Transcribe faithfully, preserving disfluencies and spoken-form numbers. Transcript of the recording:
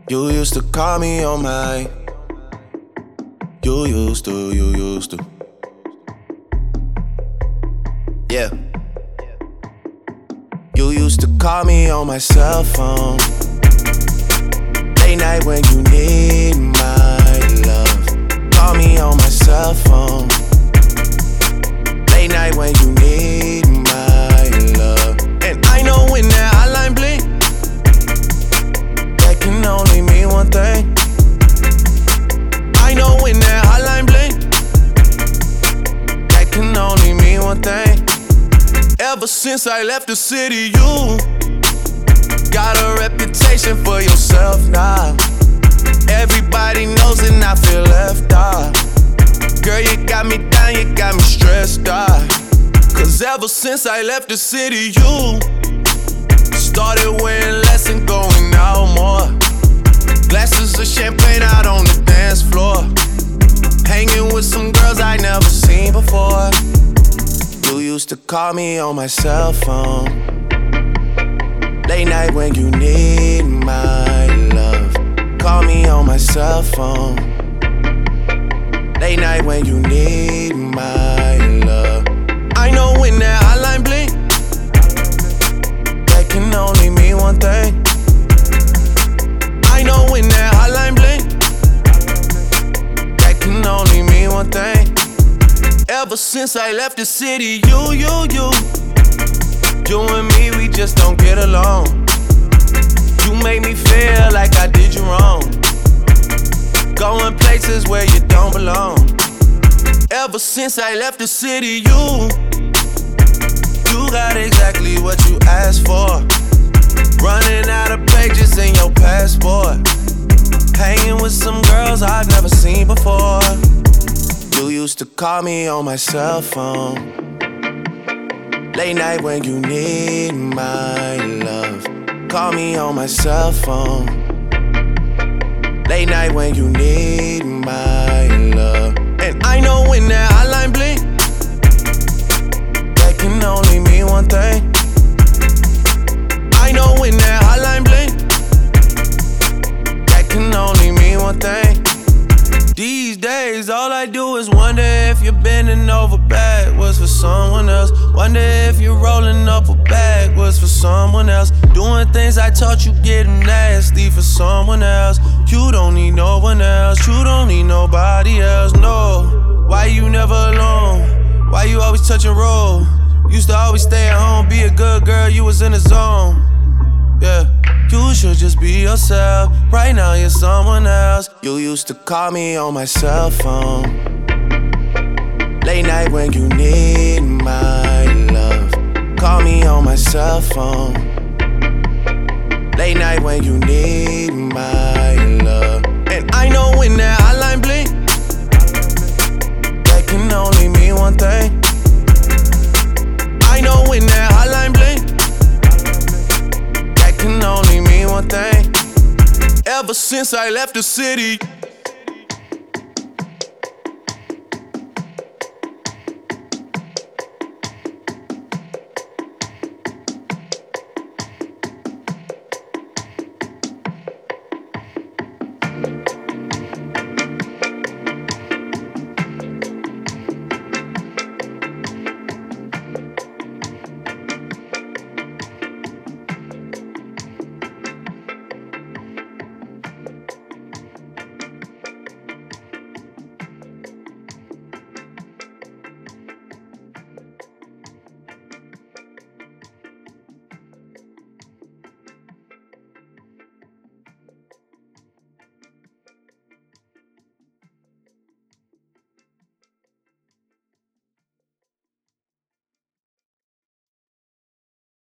You used to call me on my. You used to, you used to. Yeah. You used to call me on my cell phone. Late night when you need my love. Call me on my cell phone. Late night when you need my love. And I know when that hotline blink, that can only mean one thing. I know when that hotline blink, that can only mean one thing. Ever since I left the city, you got a reputation for yourself now. Everybody knows and I feel left out. Girl, you got me down, you got me stressed out. Cause ever since I left the city, you started wearing less and going out more. Glasses of champagne out on the dance floor. Hanging with some girls I never seen before. You used to call me on my cell phone. Late night when you need my love. Call me on my cell phone. Late night when you need my love. I know when that hotline blink, that can only mean one thing. I know when that hotline blink, that can only mean one thing. Ever since I left the city, you, you, you You and me, we just don't get along. You make me feel like I did you wrong. Going places where you don't belong. Ever since I left the city, you You got exactly what you asked for. Running out of pages in your passport. Hanging with some girls I've never seen before. You used to call me on my cell phone. Late night when you need my love. Call me on my cell phone. Late night when you need my love. And I know when that hotline blink, that can only mean one thing. I know when that hotline blink, that can only mean one thing. These days, all I do is wonder if you're bending over backwards for someone else. Wonder if you're rolling up or backwards for someone else. Doing things I taught you getting nasty for someone else. You don't need no one else. You don't need nobody else, no. Why you never alone? Why you always touch and roll? Used to always stay at home, be a good girl, you was in the zone. Yeah. You should just be yourself. Right now you're someone else. You used to call me on my cell phone. Late night when you need my love. Call me on my cell phone. Late night when you need my love. And I know when that hotline blink, that can only mean one thing. I know when that hotline blink, can only mean one thing. Ever since I left the city,